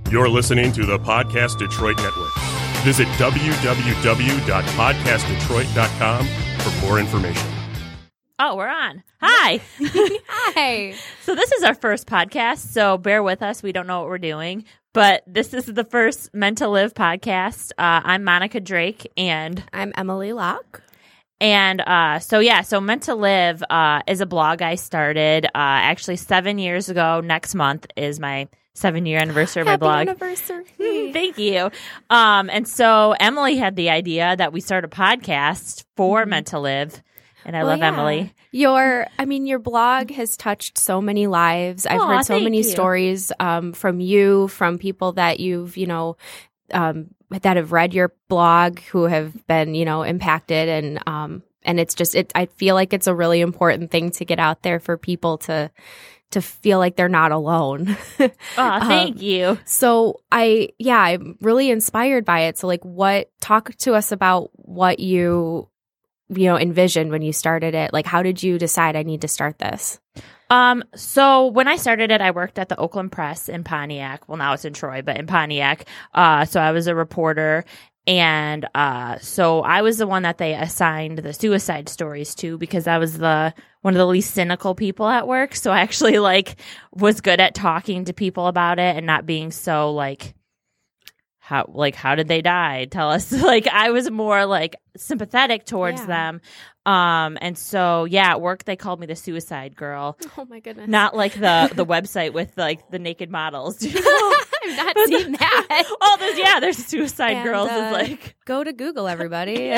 You're listening to the Podcast Detroit Network. Visit www.podcastdetroit.com for more information. Oh, we're on. Hi. Hi. So this is our first podcast, so bear with us. We don't know what we're doing, but this is the first Meant to Live podcast. I'm Monica Drake, and I'm Emily Locke. And so Meant to Live is a blog I started actually 7 years ago. Next month is my 7-year anniversary of my blog. Happy anniversary. Thank you. And so Emily had the idea that we start a podcast for Meant to Live. And I love Emily. Your blog has touched so many lives. I've heard so many stories from you, from people that you've, that have read your blog, who have been, impacted. And it's just, I feel like it's a really important thing to get out there for people to feel like they're not alone. Oh, thank you. So I'm really inspired by it. So talk to us about what you envisioned when you started it. Like, how did you decide I need to start this? So when I started it, I worked at the Oakland Press in Pontiac. Well, now it's in Troy, but in Pontiac. So I was a reporter. And so I was the one that they assigned the suicide stories to, because I was one of the least cynical people at work. So I actually was good at talking to people about it and not being so how did they die? Tell us. I was more sympathetic towards them. And so at work they called me the suicide girl. Oh my goodness. Not the website with the naked models. I've not seen that. There's suicide girls. Go to Google, everybody.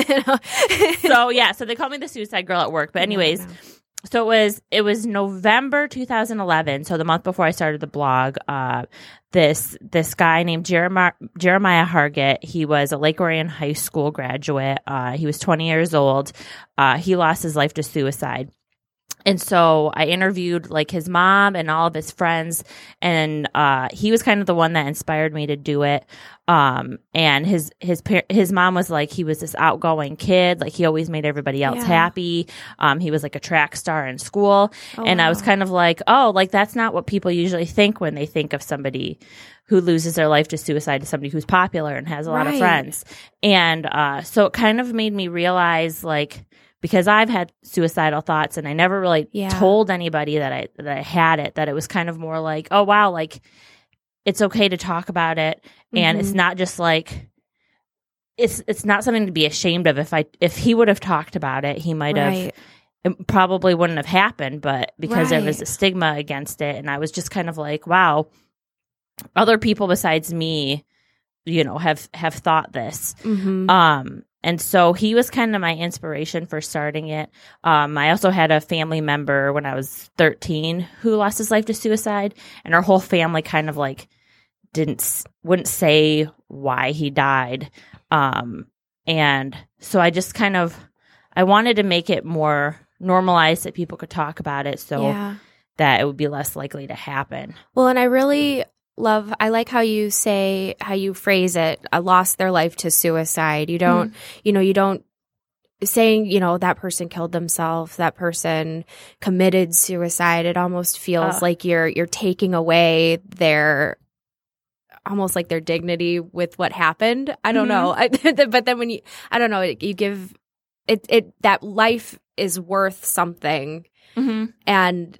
So they called me the suicide girl at work. But anyways, so it was November 2011. So the month before I started the blog, this guy named Jeremiah Hargett, he was a Lake Orion High School graduate. He was 20 years old. He lost his life to suicide. And so I interviewed his mom and all of his friends, and he was kind of the one that inspired me to do it. And his mom was he was this outgoing kid, he always made everybody else happy. He was a track star in school, and I was kind of that's not what people usually think when they think of somebody who loses their life to suicide, to somebody who's popular and has a lot of friends. And so it kind of made me realize because I've had suicidal thoughts and I never really told anybody that I had it, that it was kind of more oh, wow, it's okay to talk about it. And it's not just it's not something to be ashamed of. If he would have talked about it, he might have, it probably wouldn't have happened, but because there was a stigma against it. And I was just kind of wow, other people besides me, have thought this. And so he was kind of my inspiration for starting it. I also had a family member when I was 13 who lost his life to suicide, and our whole family kind of wouldn't say why he died. And so I just I wanted to make it more normalized that people could talk about it, so that it would be less likely to happen. Well, and I really I like how you phrase it, lost their life to suicide. You don't, you don't saying, that person killed themselves, that person committed suicide. It almost feels like you're taking away their dignity with what happened. I don't know. But then when you give it that life is worth something, and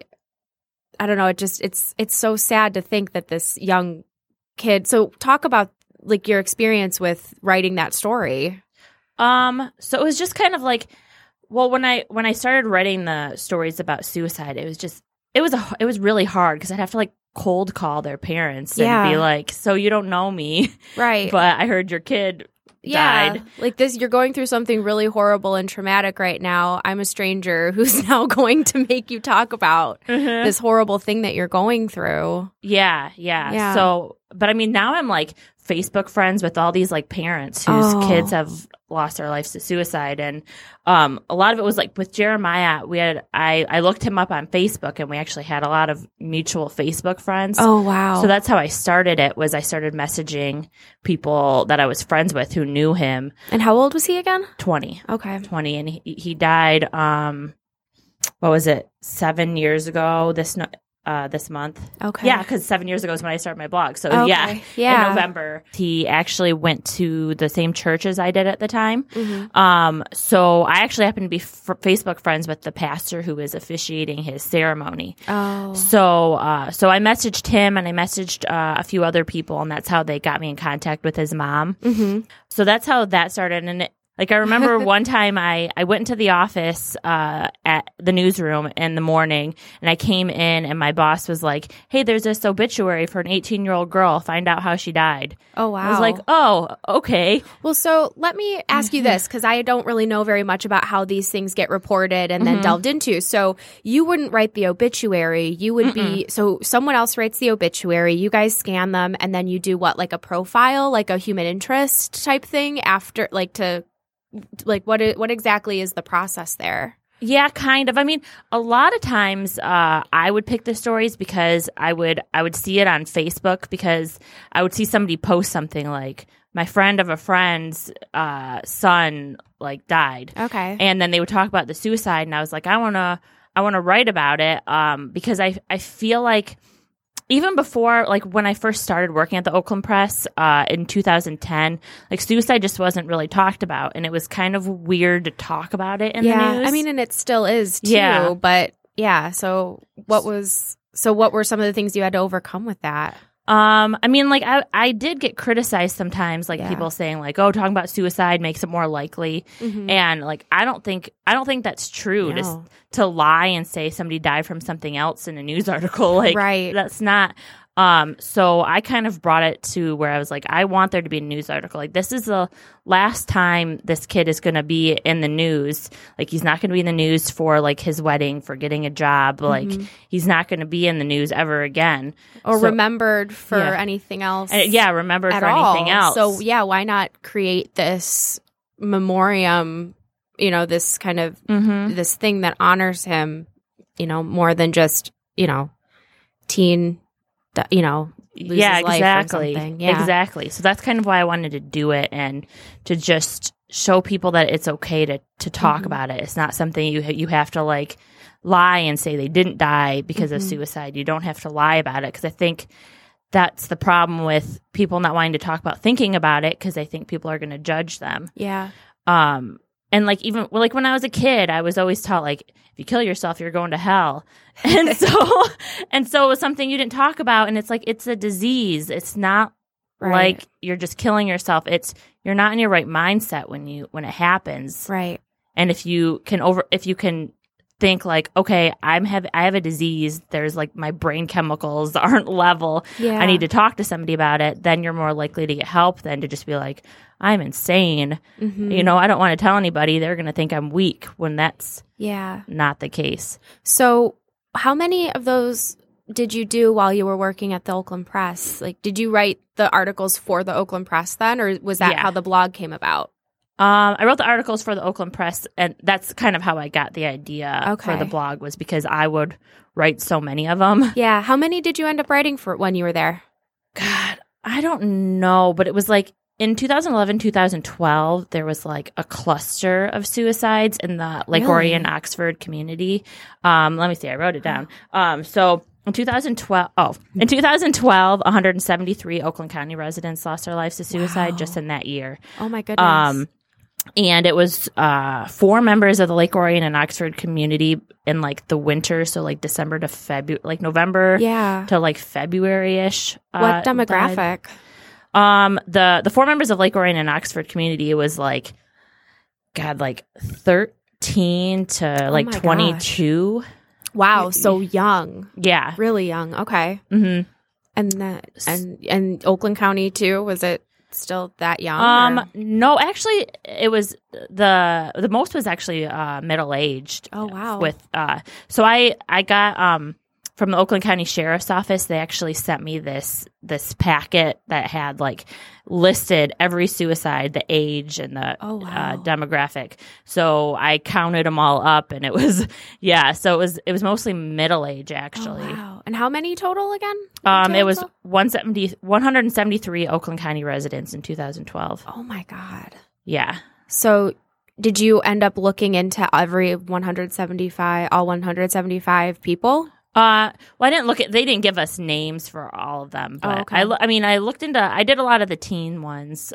I don't know. It's so sad to think that this young kid. So talk about your experience with writing that story. So it was just kind of when I started writing the stories about suicide, it was really hard because I'd have to cold call their parents and be so you don't know me, right? But I heard your kid died. This, you're going through something really horrible and traumatic right now. I'm a stranger who's now going to make you talk about this horrible thing that you're going through. Yeah. So, but now I'm Facebook friends with all these parents whose kids have lost their lives to suicide, and a lot of it was with Jeremiah. I looked him up on Facebook, and we actually had a lot of mutual Facebook friends. Oh wow! So that's how I started it. I started messaging people that I was friends with who knew him. And how old was he again? 20. Okay, 20, and he died. What was it? 7 years ago. this month. Okay. Yeah, because 7 years ago is when I started my blog. So Okay. in November, he actually went to the same church as I did at the time. So I actually happened to be Facebook friends with the pastor who was officiating his ceremony. Oh. So I messaged him and I messaged a few other people, and that's how they got me in contact with his mom. So that's how that started. And I remember one time I went into the office at the newsroom in the morning, and I came in and my boss was like, hey, there's this obituary for an 18-year-old girl. Find out how she died. Oh, wow. I was like, oh, okay. Well, so let me ask you this, because I don't really know very much about how these things get reported and then delved into. So you wouldn't write the obituary. You would be, so someone else writes the obituary. You guys scan them, and then you do what, like a profile, like a human interest type thing after, what exactly is the process there? Yeah, kind of. I mean, a lot of times I would pick the stories because I would see it on Facebook, because I would see somebody post something like, my friend of a friend's son died. Okay. And then they would talk about the suicide, and I was like, I want to write about it because I feel like even before, when I first started working at the Oakland Press in 2010, suicide just wasn't really talked about, and it was kind of weird to talk about it in the news. I mean, and it still is too. Yeah. But yeah, so what were some of the things you had to overcome with that? I mean, I did get criticized sometimes, people saying talking about suicide makes it more likely, and I don't think that's true. No. To lie and say somebody died from something else in a news article, right? That's not. So I kind of brought it to where I was like, I want there to be a news article. This is the last time this kid is going to be in the news. He's not going to be in the news for his wedding, for getting a job. He's not going to be in the news ever again. Or remembered for anything else. Remembered for anything else. So why not create this memoriam, this kind of, this thing that honors him, more than just, teen, lose his life or something. Yeah, exactly. So that's kind of why I wanted to do it, and to just show people that it's okay to talk about it. It's not something you have to lie and say they didn't die because of suicide. You don't have to lie about it, because I think that's the problem with people not wanting to talk about thinking about it, because they think people are going to judge them. Yeah. And even when I was a kid, I was always taught if you kill yourself, you're going to hell. And so it was something you didn't talk about. And it's it's a disease. It's not you're just killing yourself. You're not in your right mindset when it happens. Right. And if you can think okay, I have a disease, there's my brain chemicals aren't level. Yeah. I need to talk to somebody about it. Then you're more likely to get help than to just be I'm insane. I don't want to tell anybody. They're going to think I'm weak, when that's not the case. So how many of those did you do while you were working at the Oakland Press? Did you write the articles for the Oakland Press then, or was that how the blog came about? I wrote the articles for the Oakland Press, and that's kind of how I got the idea for the blog, was because I would write so many of them. Yeah. How many did you end up writing for when you were there? God, I don't know, but it was in 2011, 2012, there was a cluster of suicides in the Lake Orion, Oxford community. Let me see, I wrote it down. So in 2012, 173 Oakland County residents lost their lives to suicide just in that year. Oh my goodness. And it was 4 members of the Lake Orion and Oxford community in the winter, so December to February, November to February-ish. What demographic? The 4 members of Lake Orion and Oxford community, it was 13 to 22. Gosh. Wow, so young. Yeah, really young. Okay. Mm-hmm. And Oakland County too, was it still that young? No, actually, it was the most was actually middle aged. Oh wow. With so I got from the Oakland County Sheriff's Office, they actually sent me this packet that had listed every suicide, the age, and the demographic. So I counted them all up, and it was so it was mostly middle age actually. Oh, wow. And how many total again? It was 173 Oakland County residents in 2012. Oh my God. Yeah. So did you end up looking into all 175 people? Well, I didn't they didn't give us names for all of them, but I did a lot of the teen ones.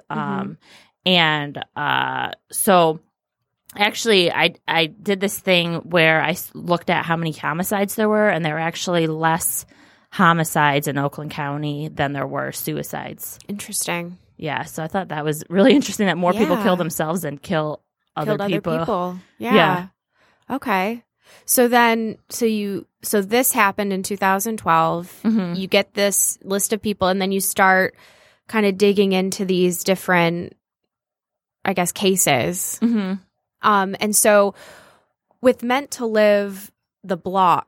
And so actually I did this thing where I looked at how many homicides there were, and there were actually less homicides in Oakland County than there were suicides. Interesting. Yeah. So I thought that was really interesting that more people kill themselves than kill other people. Yeah. Okay. So then, so this happened in 2012. You get this list of people, and then you start kind of digging into these different, I guess, cases. And so with Meant to Live, the blog,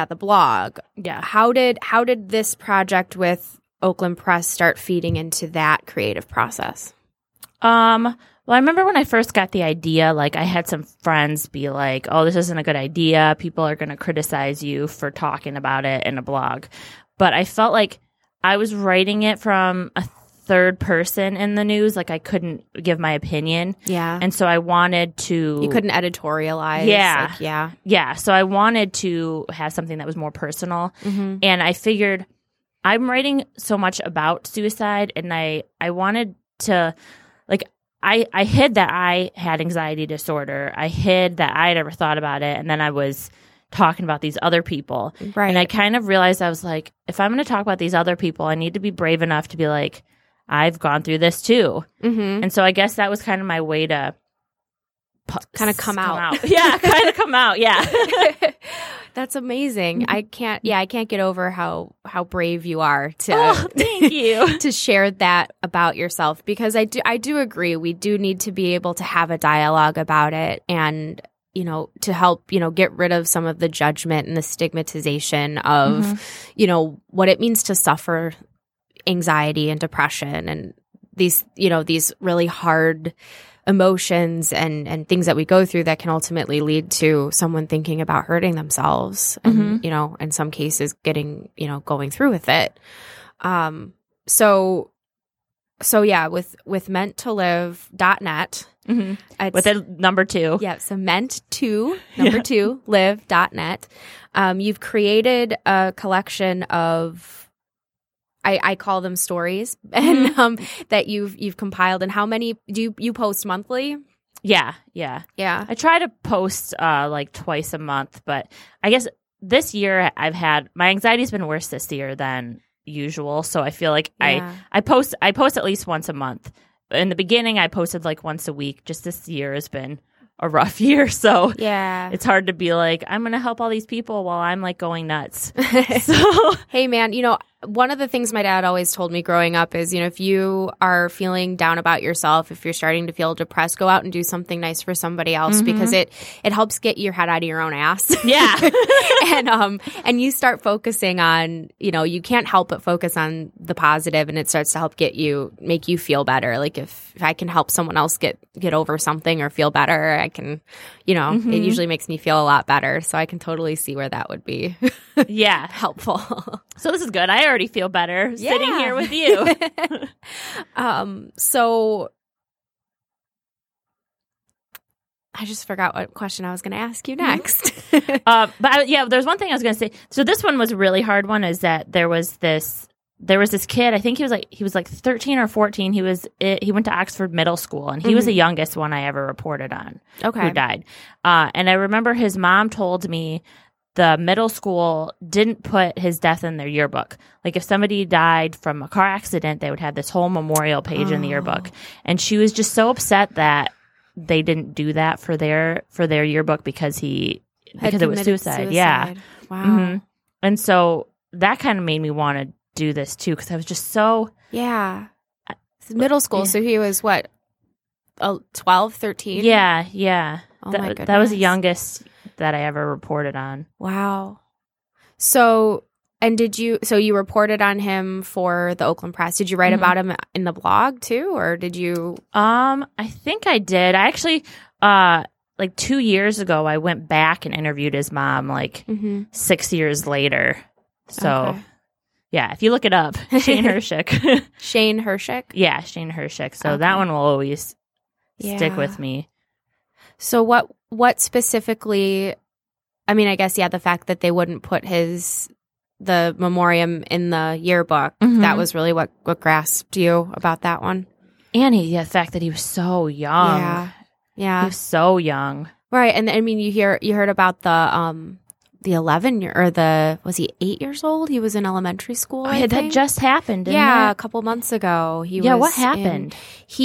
how did this project with Oakland Press start feeding into that creative process? Well, I remember when I first got the idea, like I had some friends be like, oh, this isn't a good idea. People are going to criticize you for talking about it in a blog. But I felt like I was writing it from a third person in the news. Like I couldn't give my opinion. Yeah. And so I wanted to... You couldn't editorialize. Yeah. Like, yeah. Yeah. So I wanted to have something that was more personal. And I figured I'm writing so much about suicide, and I wanted to... like. I hid that I had anxiety disorder. I hid that I had ever thought about it. And then I was talking about these other people. Right. And I kind of realized, I was like, if I'm going to talk about these other people, I need to be brave enough to be like, I've gone through this too. And so I guess that was kind of my way to kind of come out. Yeah, kind of come out. Yeah. That's amazing. I can't get over how brave you are to thank you. to share that about yourself, because I do agree we do need to be able to have a dialogue about it, and to help get rid of some of the judgment and the stigmatization of what it means to suffer anxiety and depression and these really hard emotions and things that we go through that can ultimately lead to someone thinking about hurting themselves and, in some cases getting, going through with it. So yeah, with menttolive.net, with a number 2. Yeah. So meant2 live.net. You've created a collection of, I call them stories, and that you've compiled. And how many do you post monthly? Yeah. I try to post like twice a month, but I guess this year my anxiety's been worse this year than usual. So I feel like I post at least once a month. In the beginning, I posted like once a week. Just this year has been a rough year, so it's hard to be like, I'm gonna help all these people while I'm like going nuts. So hey man, one of the things my dad always told me growing up is, if you are feeling down about yourself, if you're starting to feel depressed, go out and do something nice for somebody else, because it helps get your head out of your own ass. Yeah. and you start focusing on, you can't help but focus on the positive, and it starts to help make you feel better. Like if I can help someone else get over something or feel better, I can, it usually makes me feel a lot better. So I can totally see where that would be helpful. So this is good. I already feel better sitting here with you. So I just forgot what question I was going to ask you next. But there's one thing I was going to say. So this one was a really hard one, is that there was this kid, I think he was like 13 or 14. He went to Oxford Middle School, and he was the youngest one I ever reported on who died. And I remember his mom told me the middle school didn't put his death in their yearbook. Like if somebody died from a car accident, they would have this whole memorial page in the yearbook. And she was just so upset that they didn't do that for their yearbook because it was suicide. Yeah. Wow. And so that kind of made me want to do this too, because I was just so middle school. Yeah. So he was what, 12, 13? Yeah. Oh my goodness. That was the youngest that I ever reported on. Wow. So you reported on him for the Oakland Press. Did you write about him in the blog too, or did you? I think I did. I actually, like 2 years ago, I went back and interviewed his mom, like 6 years later. So, yeah, if you look it up, Shane Hershik. Shane Hershik? Yeah, Shane Hershik. So that one will always stick with me. So what specifically I mean, I guess, yeah, the fact that they wouldn't put the memoriam in the yearbook, that was really what grasped you about that one. And the fact that he was so young. Yeah. He was so young. Right. And I mean, you heard about the 11 or was he 8 years old? He was in elementary school. I think that just happened. Didn't it? A couple months ago. What happened?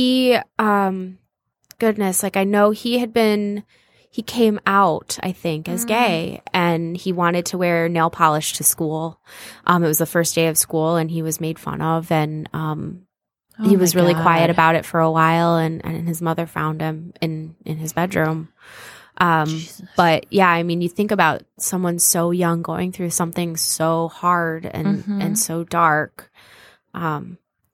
Goodness, like I know he came out, I think, as gay, and he wanted to wear nail polish to school. It was the first day of school, and he was made fun of, and he was really quiet about it for a while, and his mother found him in his bedroom. But yeah, I mean, you think about someone so young going through something so hard and so dark. And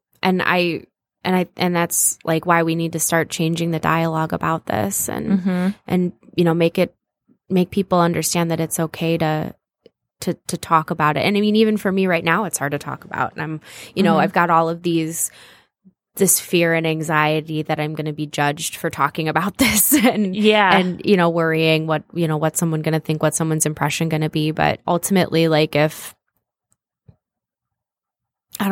that's like why we need to start changing the dialogue about this and make people understand that it's okay to talk about it. And I mean, even for me right now, it's hard to talk about. And I'm, I've got all of this fear and anxiety that I'm going to be judged for talking about this and worrying what's someone going to think, what's someone's impression going to be. But ultimately, like if I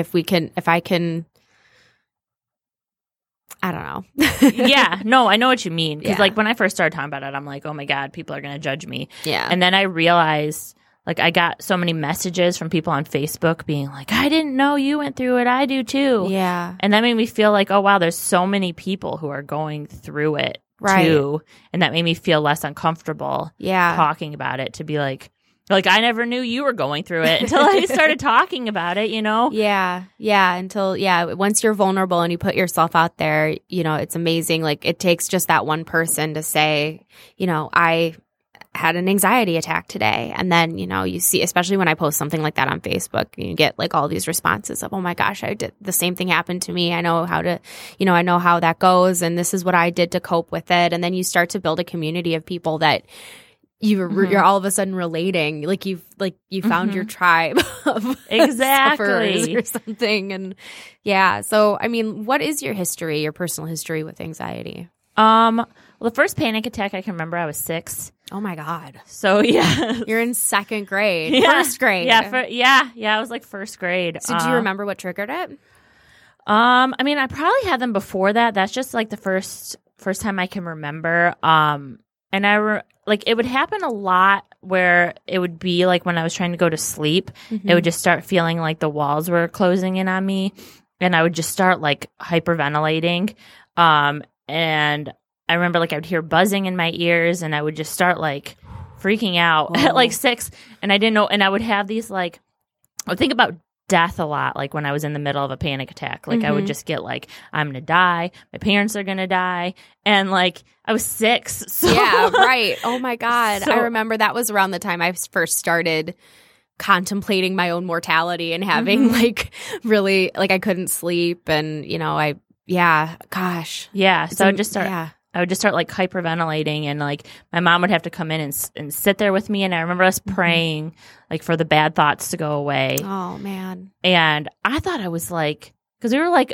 don't know. Yeah, no, I know what you mean. Because like when I first started talking about it, I'm like, oh my God, people are going to judge me. Yeah. And then I realized, like, I got so many messages from people on Facebook being like, I didn't know you went through it. I do too. Yeah. And that made me feel like, oh, wow, there's so many people who are going through it too. And that made me feel less uncomfortable talking about it, to be like I never knew you were going through it until I started talking about it, Yeah. Yeah. Once you're vulnerable and you put yourself out there, it's amazing. Like it takes just that one person to say, I had an anxiety attack today. And then, you see, especially when I post something like that on Facebook, you get like all these responses of, oh my gosh, I did the same thing happened to me. I know how to, I know how that goes. And this is what I did to cope with it. And then you start to build a community of people that you're all of a sudden relating, like you found your tribe of exactly or something. And yeah. So, I mean, what is your personal history with anxiety? Well, the first panic attack I can remember, I was 6. Oh my God. So yeah. You're in second grade. First grade. Yeah. I was like first grade. So do you remember what triggered it? I mean, I probably had them before that. That's just like the first time I can remember. And it would happen a lot where it would be like when I was trying to go to sleep, it would just start feeling like the walls were closing in on me, and I would just start like hyperventilating. And I remember like I would hear buzzing in my ears, and I would just start like freaking out at like 6, and I didn't know. And I would have these like, I would think about death a lot, like when I was in the middle of a panic attack. Like I would just get like, I'm gonna die, my parents are gonna die, and like I was 6. So yeah, right. Oh my God. I remember that was around the time I first started contemplating my own mortality and having like really, like I couldn't sleep, and gosh. Yeah. So I would just start like hyperventilating, and like my mom would have to come in and sit there with me. And I remember us praying like for the bad thoughts to go away. Oh man. And I thought I was like, because we were like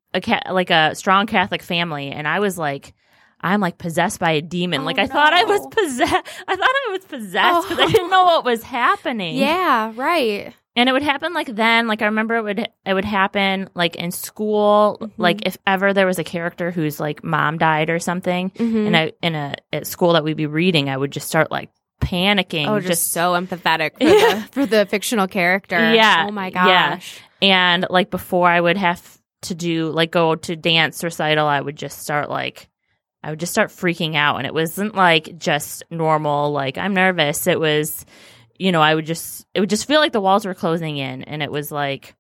a strong Catholic family, and I was like, I'm like possessed by a demon. I thought I was possessed. I thought I was possessed because I didn't know what was happening. Yeah, right. And it would happen like then, like I remember it would happen like in school, like if ever there was a character whose like mom died or something, and at school that we'd be reading, I would just start like panicking. Oh, just so empathetic for the fictional character. Yeah. Oh my gosh. Yeah. And like before I would have to go to dance recital, I would just start freaking out, and it wasn't like just normal like I'm nervous. It was, it would just feel like the walls were closing in, and it was like,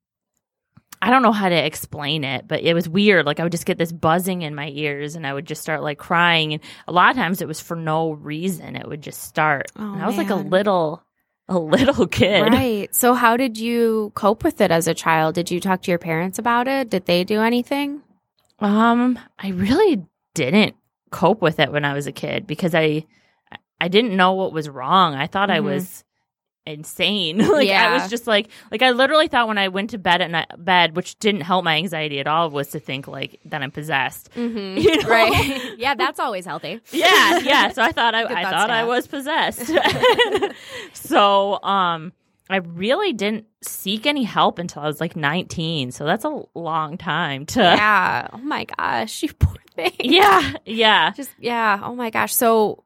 I don't know how to explain it, but it was weird. Like I would just get this buzzing in my ears, and I would just start like crying, and a lot of times it was for no reason. It would just start. And I was like a little kid. Right. So how did you cope with it as a child? Did you talk to your parents about it? Did they do anything? I really didn't cope with it when I was a kid, because I didn't know what was wrong. I thought I was insane. Like I was just like I literally thought when I went to bed at bed, which didn't help my anxiety at all, was to think like that I'm possessed. Mm-hmm. You know? Right? Yeah, that's always healthy. Yeah. So I thought I was possessed. So I really didn't seek any help until I was like 19. So that's a long time to. Yeah. Oh my gosh, you poor thing. Yeah. Oh my gosh. So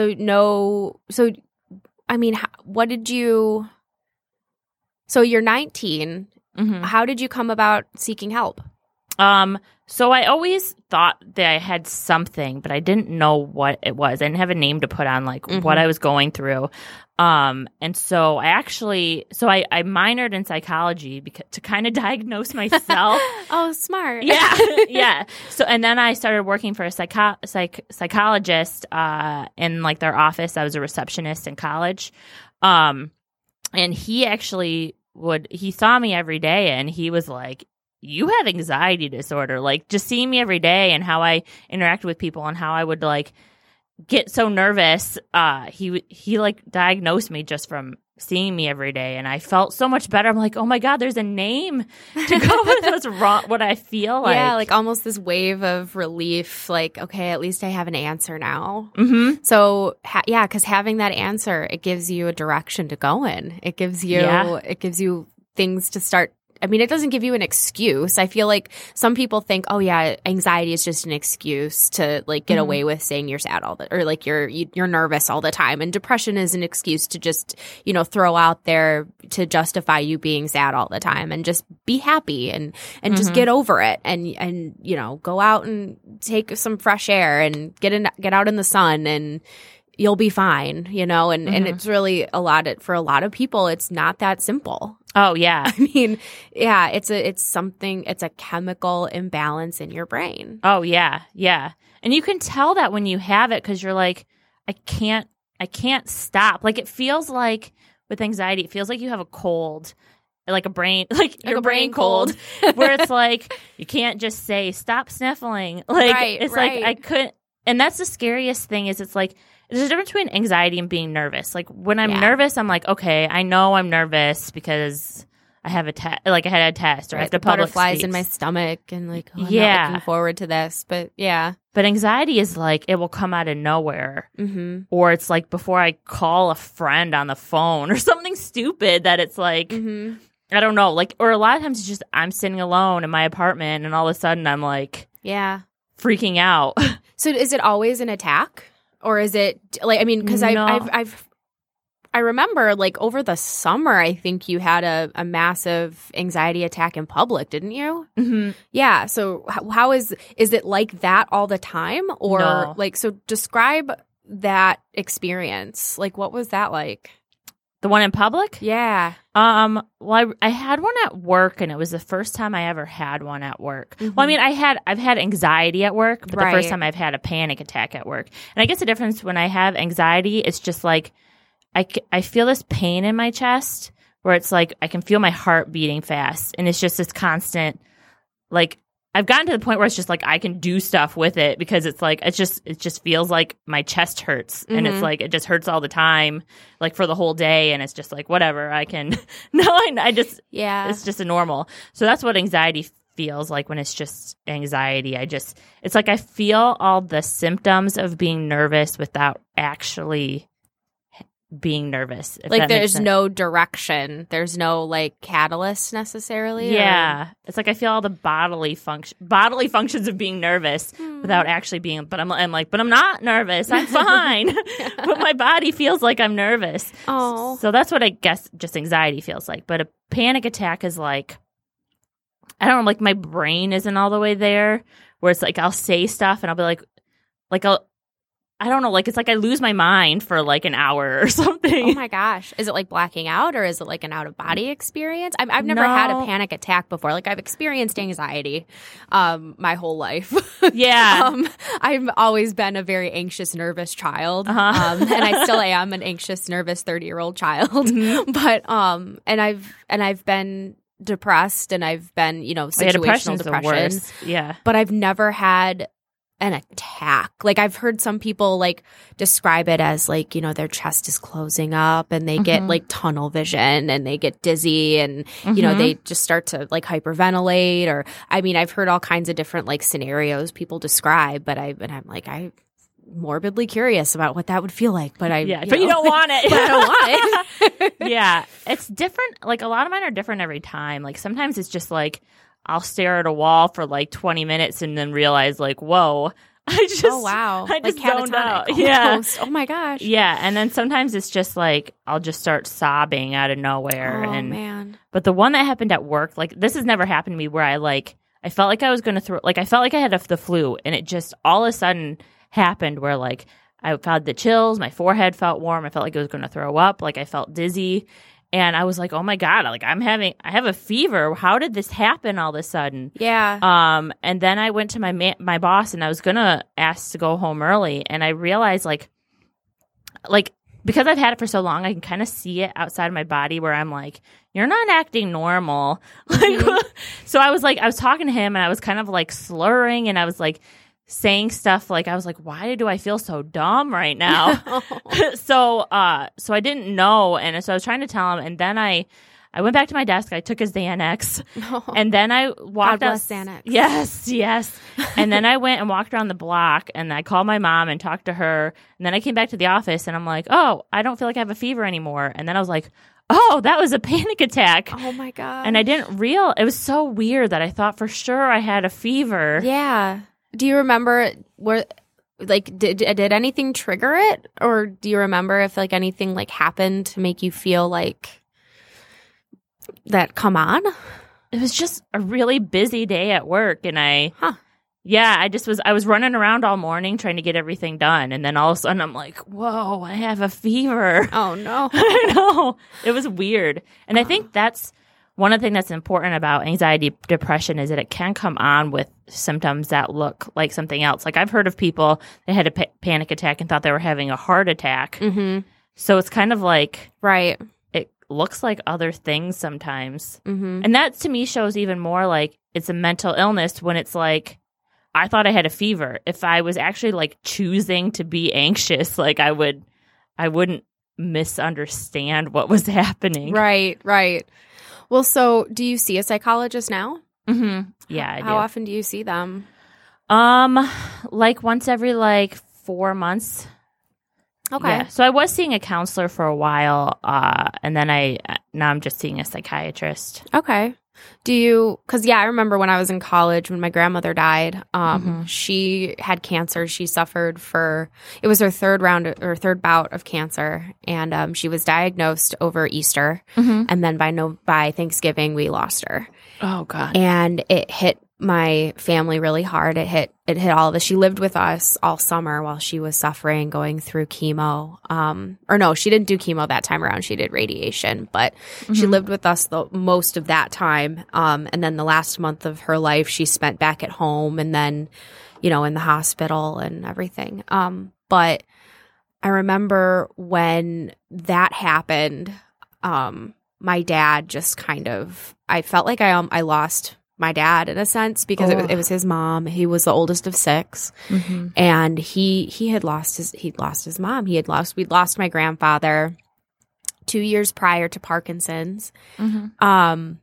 I mean, what did you? So you're 19. Mm-hmm. How did you come about seeking help? So I always thought that I had something, but I didn't know what it was. I didn't have a name to put on like what I was going through. And so I minored in psychology to kind of diagnose myself. Oh, smart. Yeah. So, and then I started working for a psychologist, in like their office. I was a receptionist in college. And he actually he saw me every day and he was like, you have anxiety disorder. Like just seeing me every day and how I interact with people and how I would like get so nervous. He like diagnosed me just from seeing me every day, and I felt so much better. I'm like, oh my God, there's a name to go with what's wrong, what I feel like. Yeah, like almost this wave of relief. Like, okay, at least I have an answer now. Mm-hmm. So because having that answer, it gives you a direction to go in. It gives you things to start. I mean, it doesn't give you an excuse. I feel like some people think, oh yeah, anxiety is just an excuse to like get away with saying you're sad or like you're nervous all the time. And depression is an excuse to just, throw out there to justify you being sad all the time and just be happy and just get over it and go out and take some fresh air and get out in the sun and you'll be fine, and it's really for a lot of people, it's not that simple. Oh, yeah. I mean, yeah, it's a chemical imbalance in your brain. Oh, yeah. Yeah. And you can tell that when you have it because you're like, I can't stop. Like it feels like with anxiety, it feels like you have a cold, like a brain, like your brain cold, where it's like, you can't just say, stop sniffling. Like, like I couldn't. And that's the scariest thing is it's like, there's a difference between anxiety and being nervous. Like when I'm nervous, I'm like, okay, I know I'm nervous because I have a test. Like I had a test or I have to public butterflies speak. In my stomach and like, I'm not looking forward to this. But yeah. But anxiety is like, it will come out of nowhere. Mm-hmm. Or it's like before I call a friend on the phone or something stupid that it's like, I don't know. Like, or a lot of times it's just I'm sitting alone in my apartment and all of a sudden I'm like, freaking out. So is it always an attack? Or is it like, I mean, because I remember like over the summer, I think you had a massive anxiety attack in public, didn't you? Mm-hmm. Yeah. So how is it like that all the time? Or like, so describe that experience. Like, what was that like? The one in public? Yeah. Well, I had one at work, and it was the first time I ever had one at work. Mm-hmm. Well, I mean, I've had anxiety at work, but the first time I've had a panic attack at work. And I guess the difference when I have anxiety, it's just like I feel this pain in my chest where it's like I can feel my heart beating fast, and it's just this constant like. I've gotten to the point where it's just like I can do stuff with it because it's like it just feels like my chest hurts and it's like it just hurts all the time, like for the whole day, and it's just like whatever I can. It's just a normal. So that's what anxiety feels like when it's just anxiety. It's like I feel all the symptoms of being nervous without actually being nervous. Like there's no direction. There's no like catalyst necessarily. Yeah. It's like I feel all the bodily functions of being nervous without actually being, but I'm not nervous. I'm fine. But my body feels like I'm nervous. Oh. So that's what I guess just anxiety feels like. But a panic attack is like, I don't know, like my brain isn't all the way there where it's like I'll say stuff and I'll be like I don't know, like it's like I lose my mind for like an hour or something. Oh my gosh. Is it like blacking out or is it like an out of body experience? I've never had a panic attack before. Like I've experienced anxiety my whole life. Yeah. I've always been a very anxious, nervous child. And I still am an anxious, nervous 30-year-old child. Mm-hmm. But and I've been depressed and I've been, situational depression. Yeah. But I've never had an attack. Like I've heard some people like describe it as like, you know, their chest is closing up and they get like tunnel vision and they get dizzy and, you know, they just start to like hyperventilate or, I mean, I've heard all kinds of different like scenarios people describe, but I'm morbidly curious about what that would feel like, but you don't want it. But I don't want it. Yeah. It's different. Like a lot of mine are different every time. Like sometimes it's just like, I'll stare at a wall for like 20 minutes and then realize like, whoa, I just zoned out. Almost. Yeah. Oh my gosh. Yeah. And then sometimes it's just like, I'll just start sobbing out of nowhere. Oh man. But the one that happened at work, like this has never happened to me where I felt like I was going to I felt like I had the flu and it just all of a sudden happened where like I felt the chills, my forehead felt warm. I felt like I was going to throw up. Like I felt dizzy. And I was like, oh my God, like I have a fever. How did this happen all of a sudden? Yeah. And then I went to my boss and I was going to ask to go home early. And I realized like because I've had it for so long, I can kind of see it outside of my body where I'm like, you're not acting normal. Like, so I was talking to him and I was kind of like slurring and I was like saying stuff like, I was like, why do I feel so dumb right now? So I didn't know. And so I was trying to tell him. And then I went back to my desk. I took his Xanax. And then I walked God bless Xanax. Yes. And then I went and walked around the block and I called my mom and talked to her. And then I came back to the office and I'm like, oh, I don't feel like I have a fever anymore. And then I was like, oh, that was a panic attack. Oh my God. And I didn't it was so weird that I thought for sure I had a fever. Yeah. Do you remember did anything trigger it? Or do you remember if like anything like happened to make you feel like that come on? It was just a really busy day at work and I was running around all morning trying to get everything done. And then all of a sudden I'm like, whoa, I have a fever. Oh no. I know. It was weird. And I think that's one of the things that's important about anxiety, depression is that it can come on with symptoms that look like something else. Like I've heard of people that had a panic attack and thought they were having a heart attack. Mm-hmm. So it's kind of like, right. It looks like other things sometimes. Mm-hmm. And that to me shows even more like it's a mental illness when it's like, I thought I had a fever. If I was actually like choosing to be anxious, like I wouldn't misunderstand what was happening. Right. Well, so do you see a psychologist now? Mm-hmm. Yeah, I do. How often do you see them? Like once every like 4 months. Okay. Yeah. So I was seeing a counselor for a while, and then now I'm just seeing a psychiatrist. Okay. Because I remember when I was in college when my grandmother died, she had cancer. She suffered it was her third bout of cancer. And she was diagnosed over Easter. Mm-hmm. And then by Thanksgiving, we lost her. Oh, God. And it hit my family really hard. It hit all of us. She lived with us all summer while she was suffering, going through chemo. Or no, she didn't do chemo that time around. She did radiation, but she lived with us most of that time. And then the last month of her life, she spent back at home and then, in the hospital and everything. But I remember when that happened, my dad just I felt like I lost my dad in a sense because it was his mom. He was the oldest of 6, and he had lost his mom. We'd lost my grandfather 2 years prior to Parkinson's, and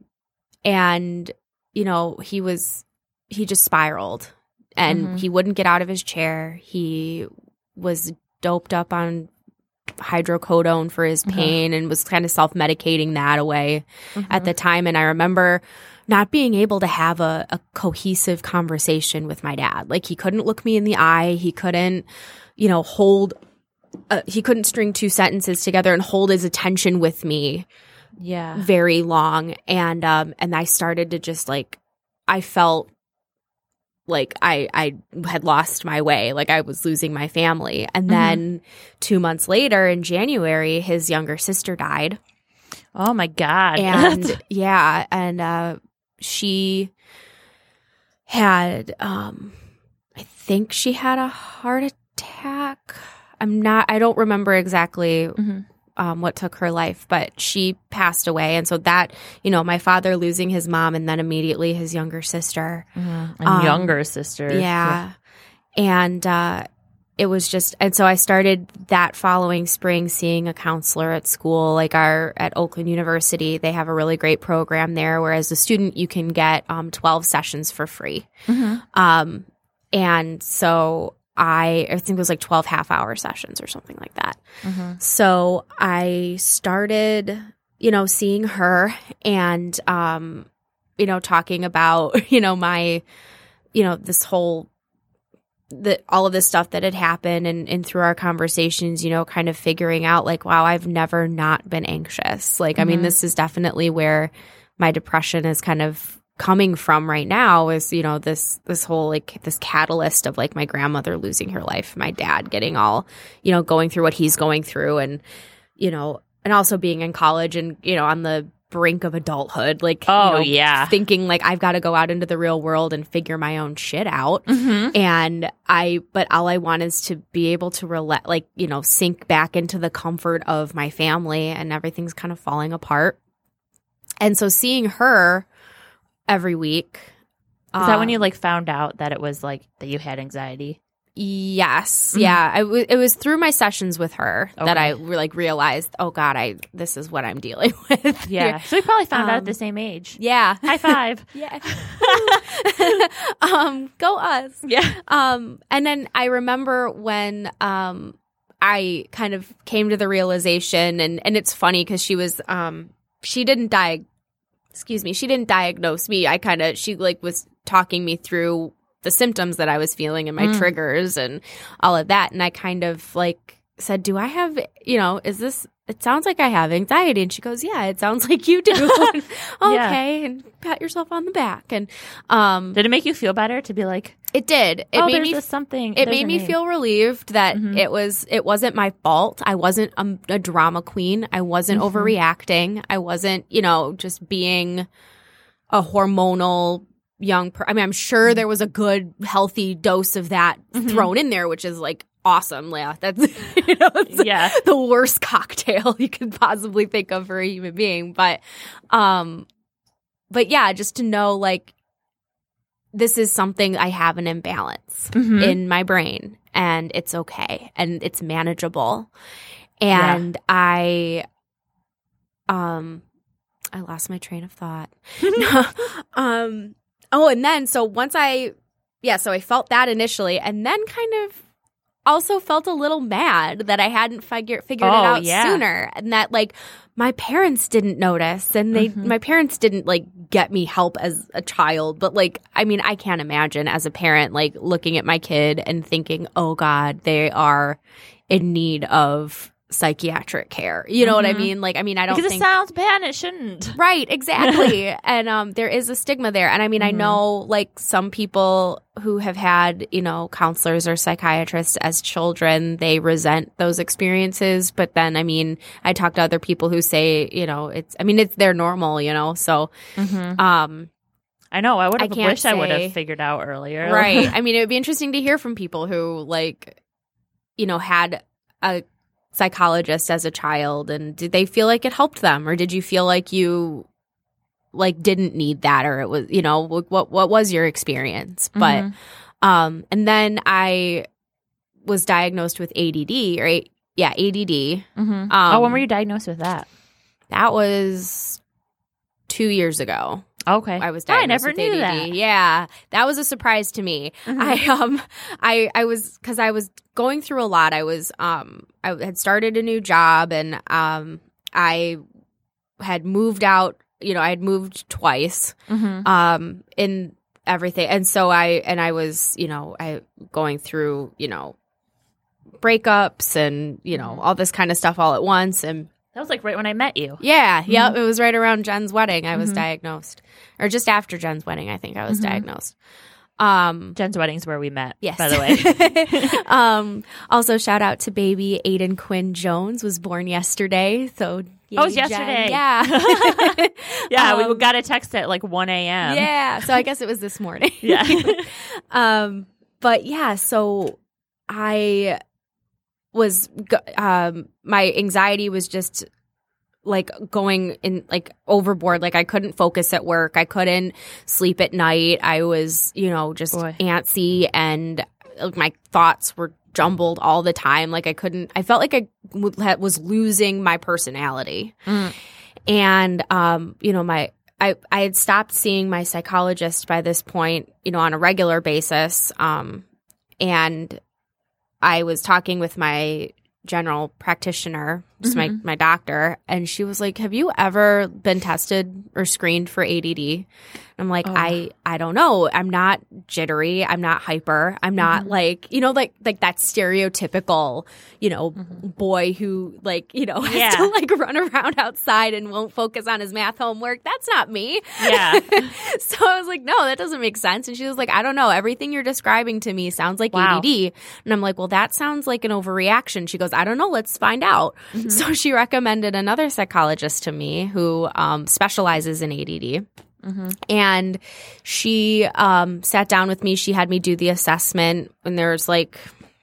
he just spiraled, and he wouldn't get out of his chair. He was doped up on hydrocodone for his pain and was kind of self-medicating that away at the time. And I remember not being able to have a cohesive conversation with my dad. Like he couldn't look me in the eye. He couldn't, he couldn't string 2 sentences together and hold his attention with me very long. And I started to just I felt like I had lost my way, like I was losing my family. And then 2 months later in January, his younger sister died. Oh my God. And she had, I think she had a heart attack. I don't remember exactly what took her life, but she passed away. And so that, my father losing his mom and then immediately his younger sister. And younger sister. Yeah. And it was just, and so I started that following spring seeing a counselor at school, like at Oakland University. They have a really great program there where as a student you can get 12 sessions for free. And so I think it was like 12 half-hour sessions or something like that. So I started, seeing her and, talking about, my, this whole, all of this stuff that had happened and through our conversations, kind of figuring out like, wow, I've never not been anxious. Like, I mean, this is definitely where my depression is kind of coming from right now is, this whole like this catalyst of like my grandmother losing her life, my dad getting all, going through what he's going through and, and also being in college and, on the brink of adulthood, like, thinking like I've got to go out into the real world and figure my own shit out. But all I want is to be able to sink back into the comfort of my family and everything's kind of falling apart. And so seeing her every week. Is that when you like found out that it was like that you had anxiety? Yes. Yeah. It was through my sessions with her that I realized, oh God, this is what I'm dealing with. Yeah. So we probably found out at the same age. Yeah. High five. Yeah. Go us. Yeah. And then I remember when I kind of came to the realization and it's funny because she was she didn't diagnose me. She was talking me through the symptoms that I was feeling and my triggers and all of that. And I kind of like said, do I have, it sounds like I have anxiety. And she goes, yeah, it sounds like you do. Okay. And pat yourself on the back. And did it make you feel better to be like, it did. It made me something. It made me feel relieved that it wasn't my fault. I wasn't a drama queen. I wasn't overreacting. I wasn't, just being a hormonal I'm sure there was a good, healthy dose of that thrown in there, which is like awesome. Yeah, that's the worst cocktail you could possibly think of for a human being. But yeah, just to know like this is something I have an imbalance in my brain, and it's okay, and it's manageable. And I lost my train of thought. And then so once I felt that initially, and then kind of also felt a little mad that I hadn't figured it out sooner, and that like my parents didn't notice, and my parents didn't like get me help as a child. But like, I mean, I can't imagine as a parent like looking at my kid and thinking, oh God, they are in need of psychiatric care. You know what I mean? Like, I mean, I don't think it sounds bad and it shouldn't. Right, exactly. And there is a stigma there. And I mean, I know like some people who have had, counselors or psychiatrists as children, they resent those experiences. But then, I mean, I talk to other people who say, it's their normal, so I know. I would have wished I would have figured out earlier. Right. I mean, it would be interesting to hear from people who like, had a psychologist as a child, and did they feel like it helped them, or did you feel like you like didn't need that, or it was what was your experience? But and then I was diagnosed with ADD, right? Yeah, ADD. When were you diagnosed with that? That was 2 years ago. Okay. I was diagnosed with ADD. Knew that. Yeah. That was a surprise to me. I was, because I was going through a lot. I had started a new job, and I had moved out, I had moved twice in everything. And so I was, going through, breakups and, all this kind of stuff all at once. And that was like right when I met you. Yeah. Yep. It was right around Jen's wedding. I was diagnosed, or just after Jen's wedding. I think I was diagnosed. Jen's wedding's where we met. Yes. By the way. Also, shout out to baby Aiden Quinn Jones, was born yesterday. So it was yesterday. Jen. Yeah. Yeah. We got a text at like 1 a.m. Yeah. So I guess it was this morning. Yeah. But yeah. So I was my anxiety was just like going in like overboard. Like I couldn't focus at work. I couldn't sleep at night. I was, just antsy, and my thoughts were jumbled all the time. Like I felt like I was losing my personality. And, you know, I had stopped seeing my psychologist by this point, you know, on a regular basis. And I was talking with my general practitioner, just my doctor, and she was like, have you ever been tested or screened for ADD? I'm like, I don't know. I'm not jittery. I'm not hyper. I'm not like, you know, like that stereotypical, you know, boy who like, you know, has to like run around outside and won't focus on his math homework. That's not me. Yeah. So I was like, no, that doesn't make sense. And she was like, I don't know. Everything you're describing to me sounds like ADD. And I'm like, well, that sounds like an overreaction. She goes, I don't know. Let's find out. So she recommended another psychologist to me who specializes in ADD. And she sat down with me. She had me do the assessment, and there's like,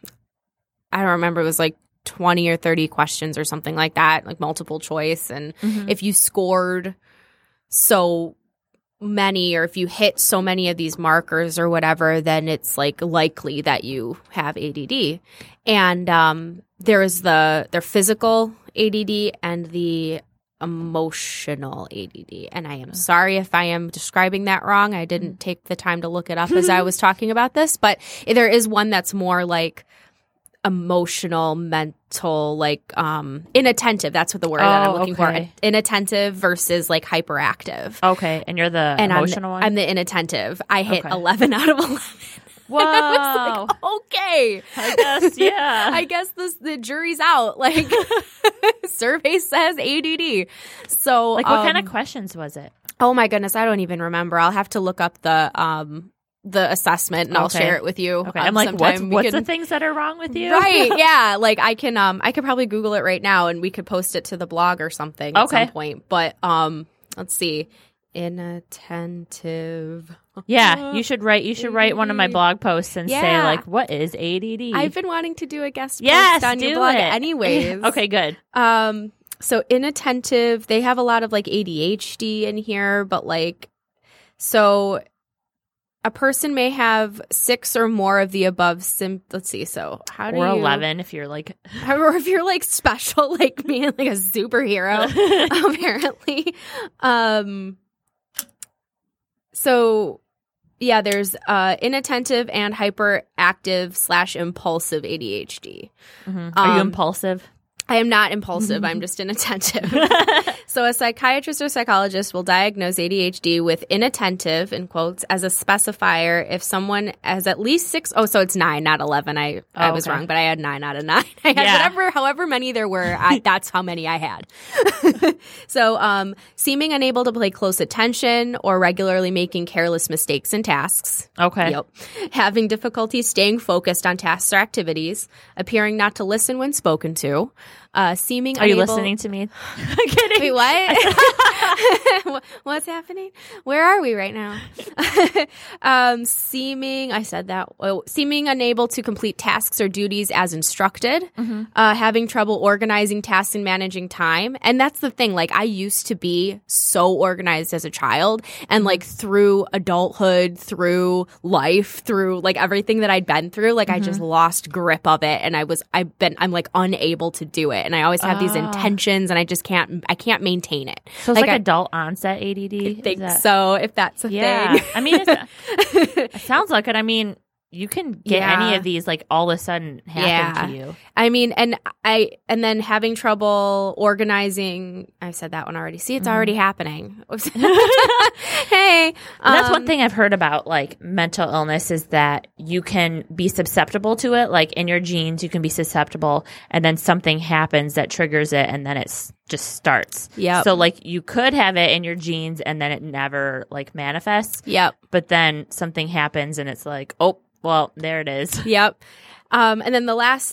I don't remember, it was like 20 or 30 questions or something like that, like multiple choice. And if you scored so many, or if you hit so many of these markers or whatever, then it's like likely that you have ADD. And there is their physical ADD and the emotional ADD. And I am sorry if I am describing that wrong. I didn't take the time to look it up as I was talking about this, but there is one that's more like emotional, mental, like inattentive. That's what the word that I'm looking for. Inattentive versus like hyperactive. Okay. And you're the emotional one? I'm the inattentive. I hit 11 out of 11. Whoa. I was like, okay. I guess, yeah. I guess the jury's out. Like, survey says ADD. So, like, what kind of questions was it? Oh my goodness, I don't even remember. I'll have to look up the assessment and I'll share it with you. Okay. I'm like, what's the things that are wrong with you? Right. Yeah. Like I could probably Google it right now and we could post it to the blog or something at some point. But let's see. Inattentive. Yeah, you should write one of my blog posts and say like, what is ADD? I've been wanting to do a guest post on your blog anyways. Okay, good. So inattentive, they have a lot of like ADHD in here, but like, so a person may have 6 or more of the above let's see. So how do you... Or 11 if you're like... Or if you're like special like me and like a superhero, apparently. So yeah, there's inattentive and hyperactive / impulsive ADHD. Are you impulsive? I am not impulsive. I'm just inattentive. So a psychiatrist or psychologist will diagnose ADHD with inattentive, in quotes, as a specifier if someone has at least 6. Oh, so it's 9, not 11. I was wrong, but I had 9 out of 9. I had however many there were. That's how many I had. So seeming unable to pay close attention or regularly making careless mistakes in tasks. Okay. Yep. Having difficulty staying focused on tasks or activities. Appearing not to listen when spoken to. Seeming Are you listening to me? I'm kidding. Wait, what? What's happening? Where are we right now? Seeming unable to complete tasks or duties as instructed. Having trouble organizing tasks and managing time. And that's the thing. Like, I used to be so organized as a child, and like through adulthood, through life, through like everything that I'd been through, like I just lost grip of it, and I'm like unable to do it. And I always have these intentions, and I can't maintain it. So it's like adult onset ADD? I think so, if that's a thing. I mean, it sounds like it. I mean, you can get any of these like all of a sudden happen to you. I mean, and then having trouble organizing. I said that one already. See, it's already happening. Hey, that's one thing I've heard about like mental illness is that you can be susceptible to it. Like in your genes, you can be susceptible, and then something happens that triggers it, and then it's just starts. Yeah. So like you could have it in your genes, and then it never like manifests. Yep. But then something happens, and it's like, oh. Well, there it is. Yep. And then the last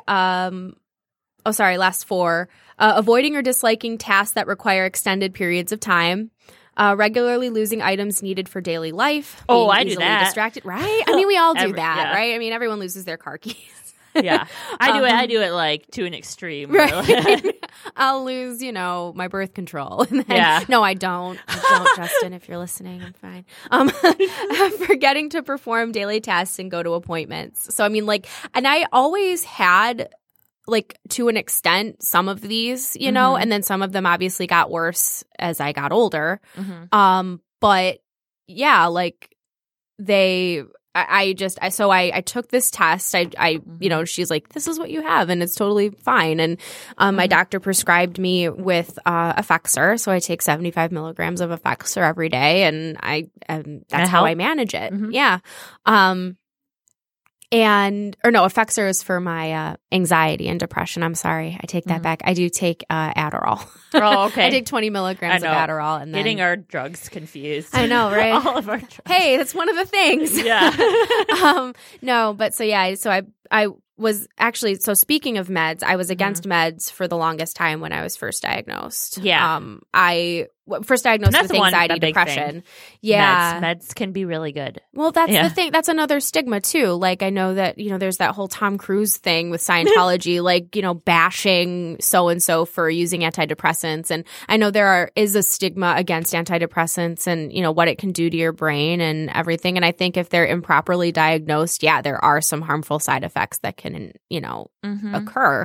4. Avoiding or disliking tasks that require extended periods of time. Regularly losing items needed for daily life. Oh, I do that. Distracted, right? I mean, we all do that, right? I mean, everyone loses their car keys. Yeah. I do it like to an extreme. Right. I'll lose, my birth control. And then, no, I don't. Justin, if you're listening, I'm fine. Forgetting to perform daily tasks and go to appointments. So, I mean, and I always had, to an extent, some of these, and then some of them obviously got worse as I got older. But yeah, I took this test. She's like, this is what you have, and it's totally fine. And my doctor prescribed me with Effexor, so I take 75 milligrams of Effexor every day, and that's how I manage it. Yeah. Effexor is for my anxiety and depression. I'm sorry, I take that back. I do take Adderall. Oh, okay. I take 20 milligrams of Adderall, and then getting our drugs confused. I know, right? All of our drugs. Hey, that's one of the things. Yeah. No, but so I was actually, so speaking of meds, I was against meds for the longest time when I was first diagnosed. Yeah. I first diagnosed with anxiety, depression. Yeah. Meds can be really good. Well, that's the thing. That's another stigma too. I know that, there's that whole Tom Cruise thing with Scientology, bashing so-and-so for using antidepressants. And I know there is a stigma against antidepressants and, what it can do to your brain and everything. And I think if they're improperly diagnosed, there are some harmful side effects that can, occur.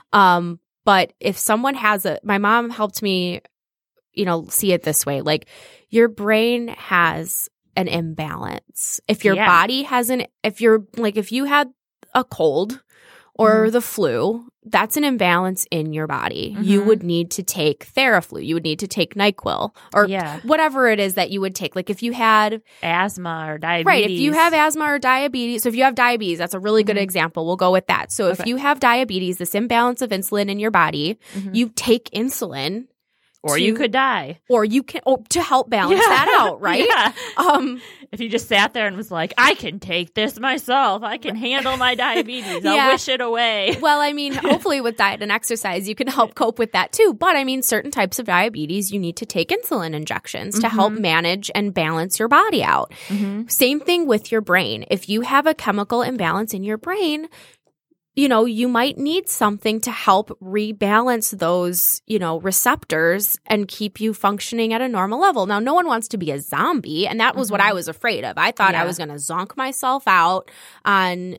But if someone has my mom helped me, see it this way, your brain has an imbalance. If your body has if you had a cold or the flu, that's an imbalance in your body. You would need to take Theraflu. You would need to take NyQuil or whatever it is that you would take. If you had asthma or diabetes. Right. If you have asthma or diabetes. So if you have diabetes, that's a really good example. We'll go with that. So if you have diabetes, this imbalance of insulin in your body, you take insulin. Or you could die. Or you can to help balance that out, right? Yeah. If you just sat there and was like, I can take this myself. I can handle my diabetes. I'll wish it away. Well, I mean, hopefully with diet and exercise, you can help cope with that too. But I mean, certain types of diabetes, you need to take insulin injections to help manage and balance your body out. Same thing with your brain. If you have a chemical imbalance in your brain, you might need something to help rebalance those, receptors and keep you functioning at a normal level. Now, no one wants to be a zombie, and that was what I was afraid of. I thought I was going to zonk myself out on,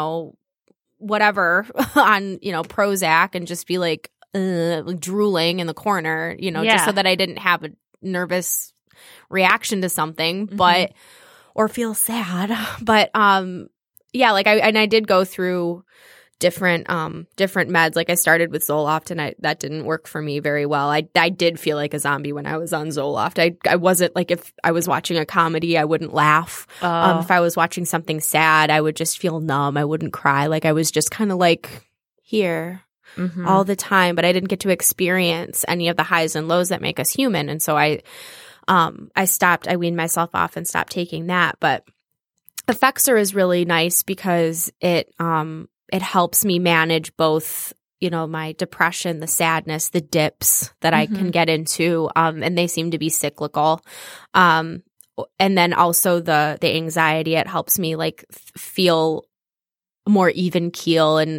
whatever, on, Prozac and just be drooling in the corner, just so that I didn't have a nervous reaction to something, or feel sad. But, I did go through different meds. I started with Zoloft, and that didn't work for me very well. I did feel like a zombie when I was on Zoloft. I wasn't if I was watching a comedy, I wouldn't laugh. If I was watching something sad, I would just feel numb. I wouldn't cry. I was just kind of here all the time, but I didn't get to experience any of the highs and lows that make us human. And so I stopped. I weaned myself off and stopped taking that. But Effexor is really nice because it helps me manage both, my depression, the sadness, the dips that I can get into, and they seem to be cyclical. And then also the anxiety, it helps me feel more even keel and,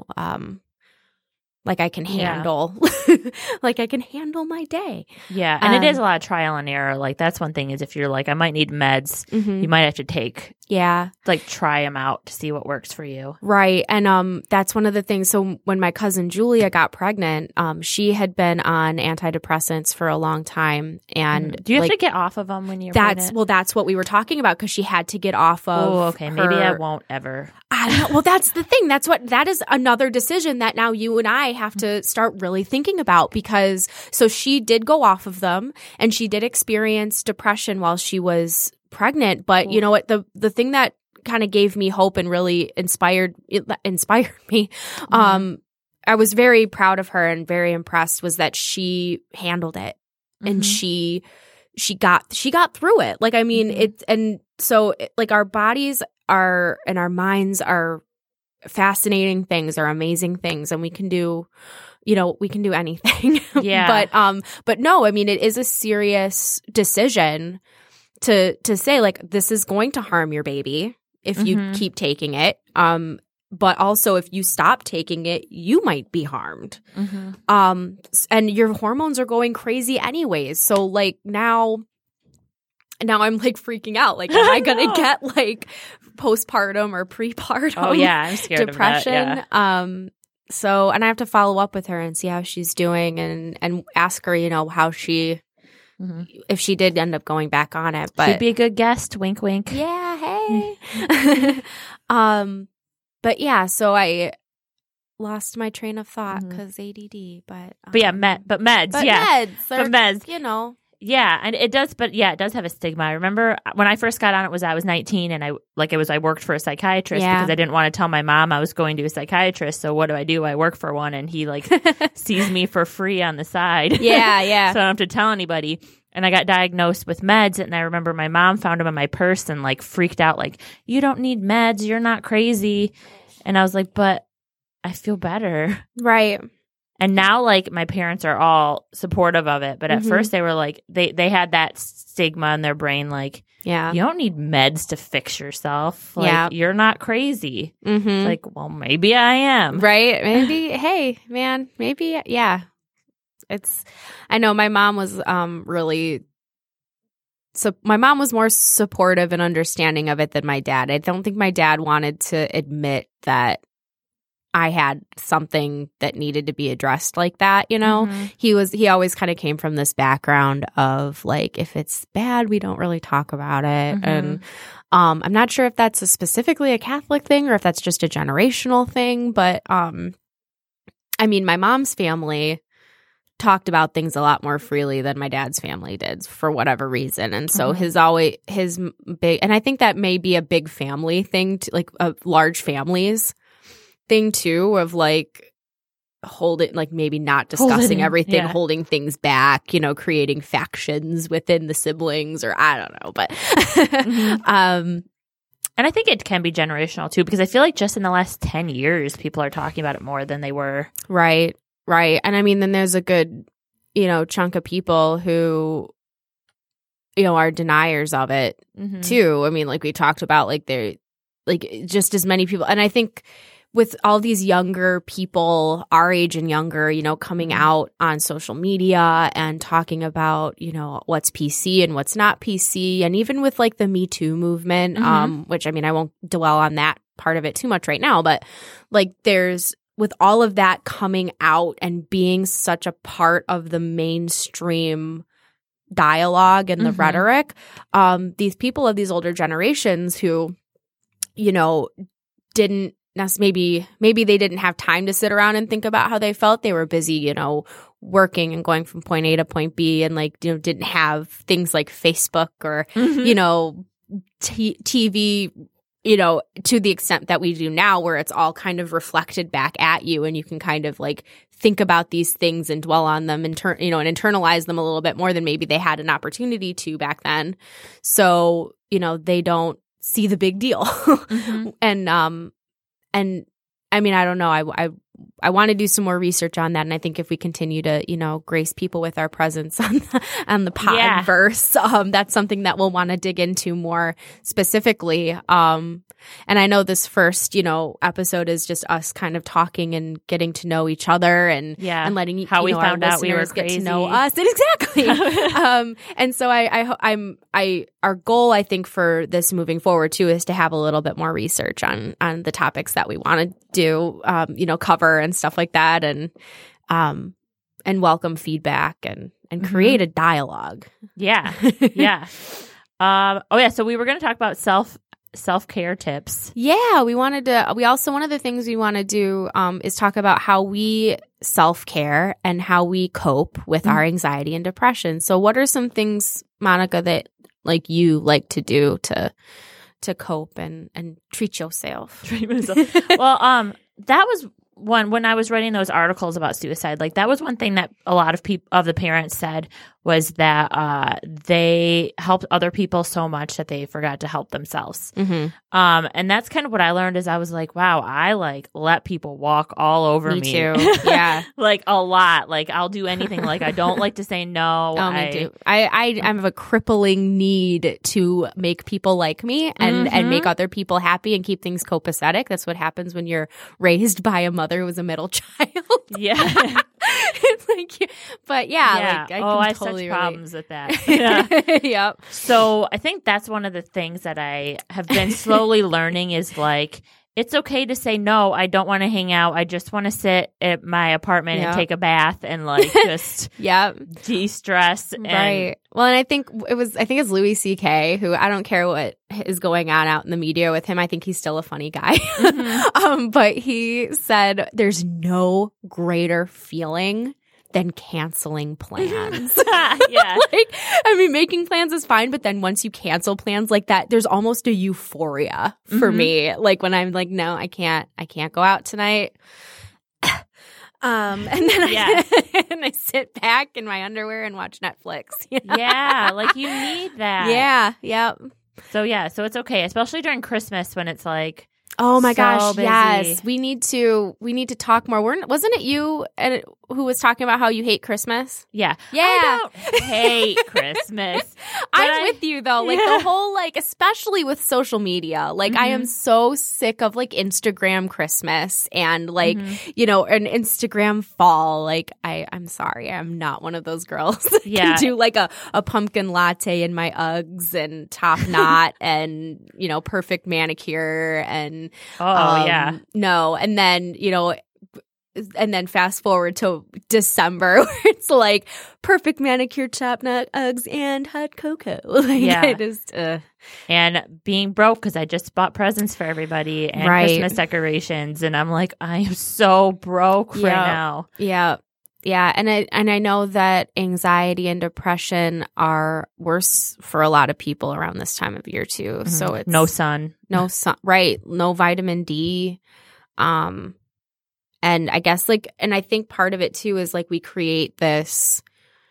I can handle, I can handle my day. Yeah. And it is a lot of trial and error. That's one thing is if you're I might need meds, you might have to take. Yeah. Try them out to see what works for you. Right. And that's one of the things. So when my cousin Julia got pregnant, she had been on antidepressants for a long time. And do you have to get off of them when you're pregnant? Well, that's what we were talking about because she had to get off of okay. Maybe I won't ever. I don't know. Well, that's the thing. That is another decision that now you and I have to start really thinking about because so she did go off of them and she did experience depression while she was pregnant. But you know what? The thing that kind of gave me hope and really inspired me, I was very proud of her and very impressed was that she handled it and she got through it. Our bodies are and our minds are fascinating things, are amazing things, and we can do anything. Yeah. But no, I mean, it is a serious decision to say this is going to harm your baby if you keep taking it. but also if you stop taking it, you might be harmed. And your hormones are going crazy anyways. So like now I'm like freaking out. Like, am I going to get like postpartum or prepartum I'm scared depression? of that, So, and I have to follow up with her and see how she's doing and ask her, you know, how she, if she did end up going back on it. But she'd be a good guest. Wink, wink. Yeah. Hey. But yeah, so I lost my train of thought because ADD, but yeah, meds, meds, you know. Yeah, and it does, but yeah, it does have a stigma. I remember when I first got on it I was 19 and I worked for a psychiatrist because I didn't want to tell my mom I was going to a psychiatrist. So what do? I work for one and he like sees me for free on the side. Yeah. So I don't have to tell anybody. And I got diagnosed with meds and I remember my mom found them in my purse and like freaked out like, you don't need meds, you're not crazy. And I was like, but I feel better. Right. And now, like, my parents are all supportive of it. But at first, they were like, they had that stigma in their brain, like, you don't need meds to fix yourself. Like, you're not crazy. It's like, well, maybe I am. Right. Maybe, hey, man, maybe, yeah. I know my mom was my mom was more supportive and understanding of it than my dad. I don't think my dad wanted to admit that I had something that needed to be addressed like that, you know? He always kind of came from this background of like, if it's bad, we don't really talk about it. And I'm not sure if that's specifically a Catholic thing or if that's just a generational thing, but I mean, my mom's family talked about things a lot more freely than my dad's family did for whatever reason. And so his big, and I think that may be a big family thing, like large families thing too, of like holding, like maybe not discussing everything, holding things back, you know, creating factions within the siblings, or I don't know, but and I think it can be generational too, because I feel like just in the last 10 years people are talking about it more than they were. Right. And I mean, then there's a good, you know, chunk of people who, you know, are deniers of it too. I mean, like we talked about, like they're like just as many people, and I think with all these younger people, our age and younger, you know, coming out on social media and talking about, you know, what's PC and what's not PC. And even with like the Me Too movement, which I mean, I won't dwell on that part of it too much right now, but like there's, with all of that coming out and being such a part of the mainstream dialogue and the rhetoric, these people of these older generations who, you know, didn't maybe they didn't have time to sit around and think about how they felt. They were busy, you know, working and going from point A to point B, and like, you know, didn't have things like Facebook or, you know, TV, you know, to the extent that we do now, where it's all kind of reflected back at you and you can kind of like think about these things and dwell on them and and internalize them a little bit more than maybe they had an opportunity to back then. So, you know, they don't see the big deal. And I mean, I don't know. I want to do some more research on that, and I think if we continue to, you know, grace people with our presence on the podverse, that's something that we'll want to dig into more specifically. And I know this first, you know, episode is just us kind of talking and getting to know each other and letting how we found our out we were listeners crazy. get to know us. Exactly. And so our goal, I think, for this moving forward too, is to have a little bit more research on the topics that we want to do, you know, cover and stuff like that, and welcome feedback and create a dialogue. Yeah. So we were going to talk about self-care tips. Yeah, one of the things we want to do is talk about how we self-care and how we cope with our anxiety and depression. So what are some things, Monica, that like you like to do to cope and treat yourself? Well, that was one, when I was writing those articles about suicide, like that was one thing that a lot of the parents said was that they helped other people so much that they forgot to help themselves. Mm-hmm. And that's kind of what I learned is I was like, wow, I like let people walk all over me. Me too. Yeah. Like a lot. Like I'll do anything. Like I don't like to say no. Oh, me too. I have a crippling need to make people like me and make other people happy and keep things copacetic. That's what happens when you're raised by a mother who was a middle child. Yeah. It's like, but yeah. Like, I have totally such problems with that. Yeah. Yep. So I think that's one of the things that I have been slowly learning is like, it's okay to say no. I don't want to hang out. I just want to sit at my apartment and take a bath and like just de-stress. Right. Well, and I think it's Louis C.K. who I don't care what is going on out in the media with him. I think he's still a funny guy. Mm-hmm. But he said there's no greater feeling than canceling plans. Yeah. Like, I mean, making plans is fine, but then once you cancel plans like that, there's almost a euphoria for me. Like when I'm like, no, I can't go out tonight. And then I sit back in my underwear and watch Netflix. You know? Yeah. Like you need that. Yeah. Yep. So it's okay, especially during Christmas when it's like, oh my so gosh, busy. yes. We need to talk more. Wasn't it you who was talking about how you hate Christmas? Yeah. Yeah. I don't hate Christmas. I'm with you though. Like the whole especially with social media. Like I am so sick of like Instagram Christmas and like, an Instagram fall. Like I'm sorry. I'm not one of those girls that can do like a pumpkin latte in my Uggs and top knot and, perfect manicure and no. And then, and then fast forward to December where it's like perfect manicure, top knot, Uggs, and hot cocoa. I just, and being broke because I just bought presents for everybody and Christmas decorations, and I'm like, I am so broke right now. Yeah. Yeah, and I know that anxiety and depression are worse for a lot of people around this time of year too. Mm-hmm. So it's no sun, right? No vitamin D, and I guess and I think part of it too is like we create this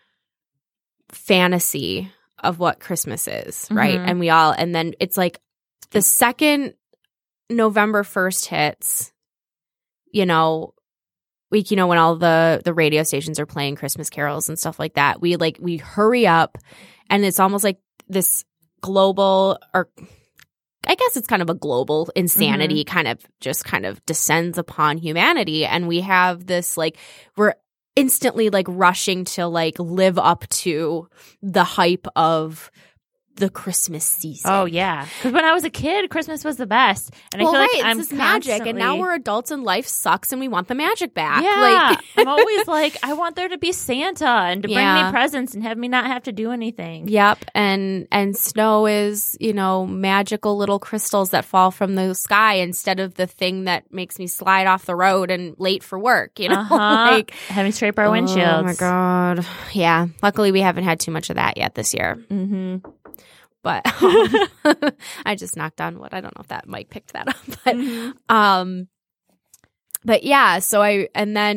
fantasy of what Christmas is, right? And and then it's like the second November 1st hits, when all the radio stations are playing Christmas carols and stuff like that, we hurry up, and it's almost like this global, or I guess it's kind of a global insanity kind of descends upon humanity, and we have this we're instantly rushing to live up to the hype of the Christmas season. Oh yeah, because when I was a kid, Christmas was the best, and I feel like I'm this magic, and now we're adults and life sucks, and we want the magic back. Yeah, I'm always I want there to be Santa and to bring me presents and have me not have to do anything. Yep, and snow is magical little crystals that fall from the sky instead of the thing that makes me slide off the road and late for work. Having to scrape our windshields. Oh my god, yeah. Luckily, we haven't had too much of that yet this year. Mm-hmm. But I just knocked on wood. I don't know if that mic picked that up, but yeah. So I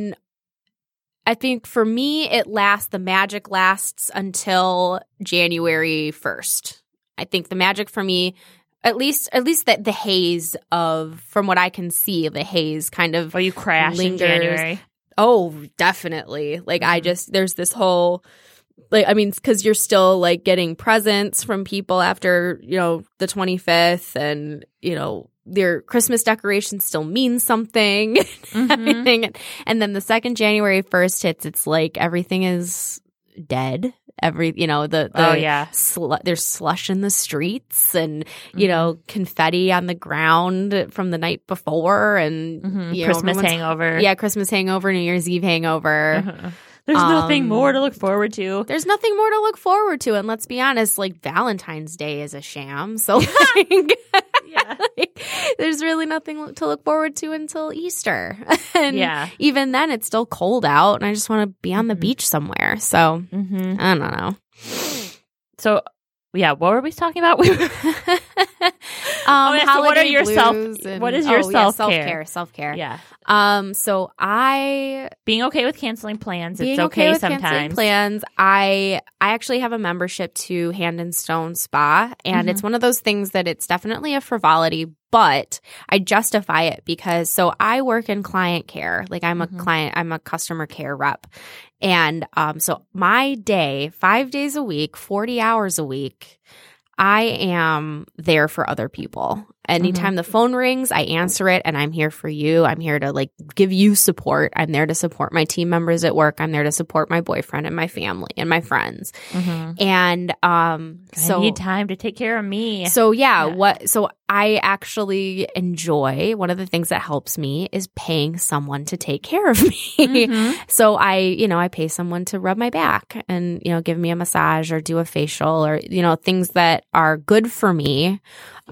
think for me, the magic lasts until January 1st. I think the magic for me, at least that the haze from what I can see, the haze kind of. Oh, you crash lingers. In January. Oh, definitely. There's this whole. Because you're still getting presents from people after, the 25th, and, their Christmas decorations still mean something, everything. And then the second January 1st hits, it's everything is dead. There's slush in the streets and, confetti on the ground from the night before and Christmas hangover. Yeah, Christmas hangover, New Year's Eve hangover. There's nothing more to look forward to. There's nothing more to look forward to. And let's be honest, Valentine's Day is a sham. So there's really nothing to look forward to until Easter. And even then it's still cold out and I just want to be on the beach somewhere. So I don't know. So what were we talking about? So what are your what is your self-care? Self-care. Yeah. So being okay with canceling plans. Being it's okay with sometimes. Canceling plans. I actually have a membership to Hand and Stone Spa, and it's one of those things that it's definitely a frivolity, but I justify it because I work in client care. Like I'm a customer care rep. And so my day, 5 days a week, 40 hours a week, I am there for other people. Anytime the phone rings, I answer it and I'm here for you. I'm here to give you support. I'm there to support my team members at work. I'm there to support my boyfriend and my family and my friends. And I need time to take care of me. So I actually enjoy, one of the things that helps me is paying someone to take care of me. So I pay someone to rub my back and, give me a massage or do a facial or, things that are good for me.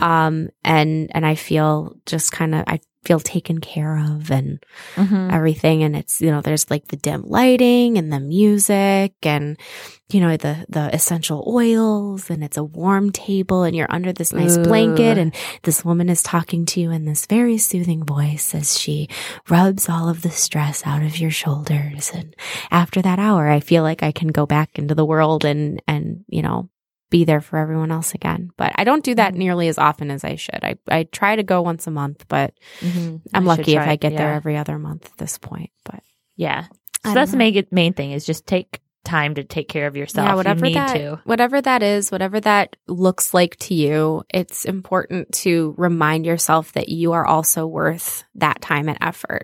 And I feel just I feel taken care of and everything. And it's, there's the dim lighting and the music and, the essential oils, and it's a warm table and you're under this nice blanket and this woman is talking to you in this very soothing voice as she rubs all of the stress out of your shoulders. And after that hour, I feel like I can go back into the world and be there for everyone else again. But I don't do that nearly as often as I should. I try to go once a month, but I'm lucky if I get there every other month at this point. But yeah. So that's the main thing is just take time to take care of yourself. Yeah, whatever that is, whatever that looks like to you, it's important to remind yourself that you are also worth that time and effort.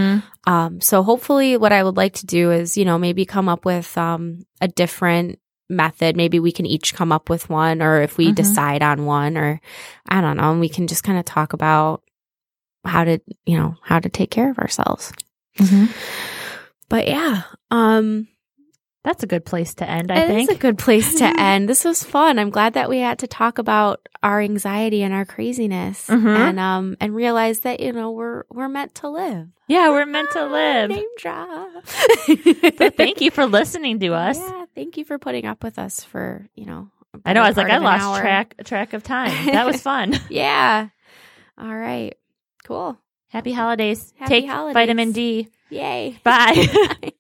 So hopefully what I would like to do is, maybe come up with a different method. Maybe we can each come up with one, or if we decide on one, or I don't know, and we can just kind of talk about how to take care of ourselves. But yeah, that's a good place to end. I think it's a good place to end. This was fun. I'm glad that we had to talk about our anxiety and our craziness, and realize that we're meant to live. Yeah, we're meant to live. Name drop. So thank you for listening to us. Yeah, thank you for putting up with us for I know. I was I lost track of time. That was fun. Yeah. All right. Cool. Happy holidays. Take vitamin D. Yay. Bye.